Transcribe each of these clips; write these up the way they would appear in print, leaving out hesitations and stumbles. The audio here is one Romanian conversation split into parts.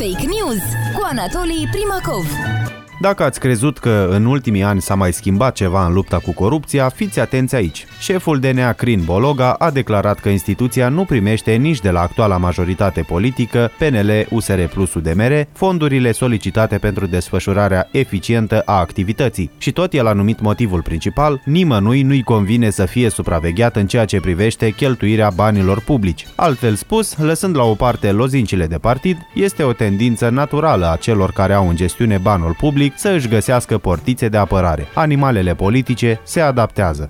Fake News cu Anatolii Primacov. Dacă ați crezut că în ultimii ani s-a mai schimbat ceva în lupta cu corupția, fiți atenți aici. Șeful DNA Crin Bologa a declarat că instituția nu primește nici de la actuala majoritate politică, PNL, USR plus UDMR, fondurile solicitate pentru desfășurarea eficientă a activității. Și tot el a numit motivul principal: nimănui nu-i convine să fie supravegheat în ceea ce privește cheltuirea banilor publici. Altfel spus, lăsând la o parte lozincile de partid, este o tendință naturală a celor care au în gestiune banul public să își găsească portițe de apărare. Animalele politice se adaptează.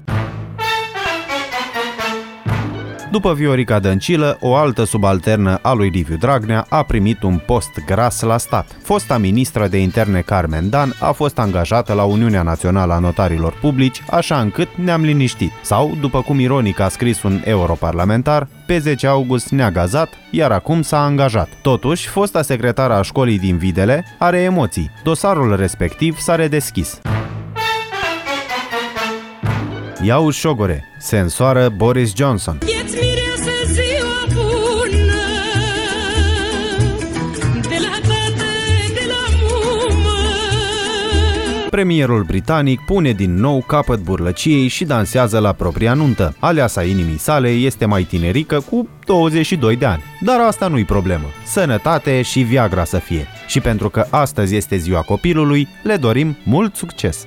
După Viorica Dăncilă, o altă subalternă a lui Liviu Dragnea a primit un post gras la stat. Fosta ministră de interne Carmen Dan a fost angajată la Uniunea Națională a Notarilor Publici, așa încât ne-am liniștit. Sau, după cum ironic a scris un europarlamentar, pe 10 august ne-a gazat, iar acum s-a angajat. Totuși, fosta secretară a școlii din Videle are emoții. Dosarul respectiv s-a redeschis. Iau șogore, se însoară Boris Johnson. Premierul britanic pune din nou capăt burlăciei și dansează la propria nuntă. Aleasa inimii sale este mai tinerică, cu 22 de ani. Dar asta nu-i problemă. Sănătate și Viagra să fie. Și pentru că astăzi este ziua copilului, le dorim mult succes!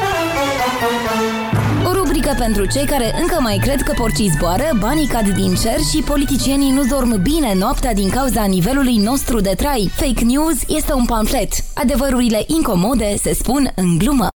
O rubrică pentru cei care încă mai cred că porcii zboară, banii cad din cer și politicienii nu dorm bine noaptea din cauza nivelului nostru de trai. Fake News este un pamflet. Adevărurile incomode se spun în glumă.